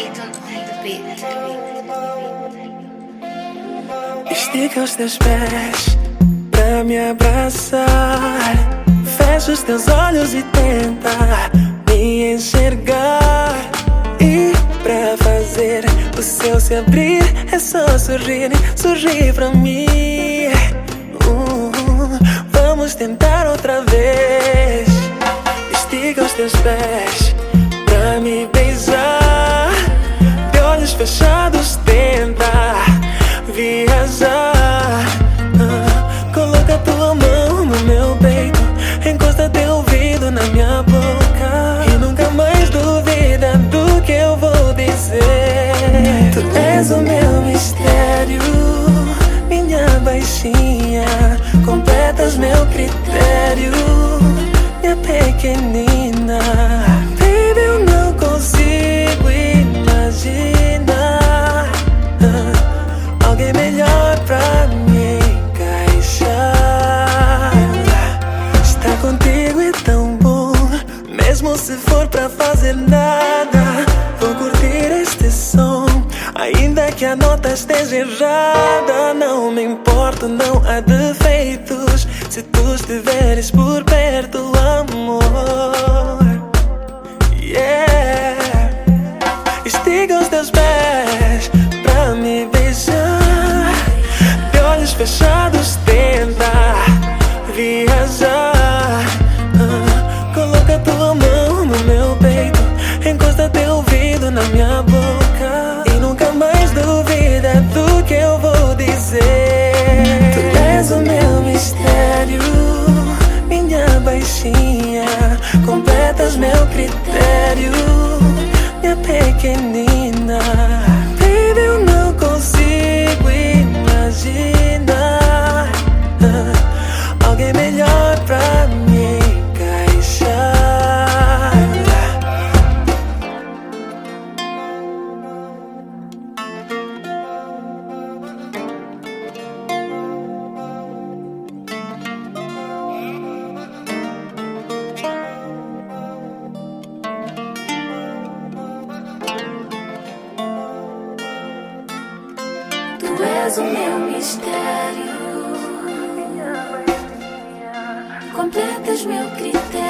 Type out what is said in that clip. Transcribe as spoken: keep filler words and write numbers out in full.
Estica os teus pés pra me abraçar. Fecha os teus olhos e tenta me enxergar. E pra fazer o céu se abrir é só sorrir, sorrir pra mim. uh, Vamos tentar outra vez. Estica os teus pés pra me beijar. De olhos fechados tenta viajar. ah, Coloca tua mão no meu peito, encosta teu ouvido na minha boca e nunca mais duvida do que eu vou dizer. Tu és o meu mistério, minha baixinha, completas meu critério, minha pequenina. Baby, eu não consigo imaginar ah, alguém melhor pra me encaixar. Estar contigo é tão bom, mesmo se for pra fazer nada. Vou curtir este som, ainda que a nota esteja errada. Não me importo, não há defeitos, se tu estiveres por perto, amor. Yeah. Estica os teus pés pra me beijar. De olhos fechados tenta viajar. ah, Coloca tua mão no meu peito, encosta teu ouvido na minha boca e nunca mais duvida do que eu vou dizer. Tu és o meu mistério, minha baixinha, completas meu critério, minha pequenina. Baby, eu não consigo imaginar ah, alguém melhor pra me encaixar. Tu és o meu mistério, completas meu critério.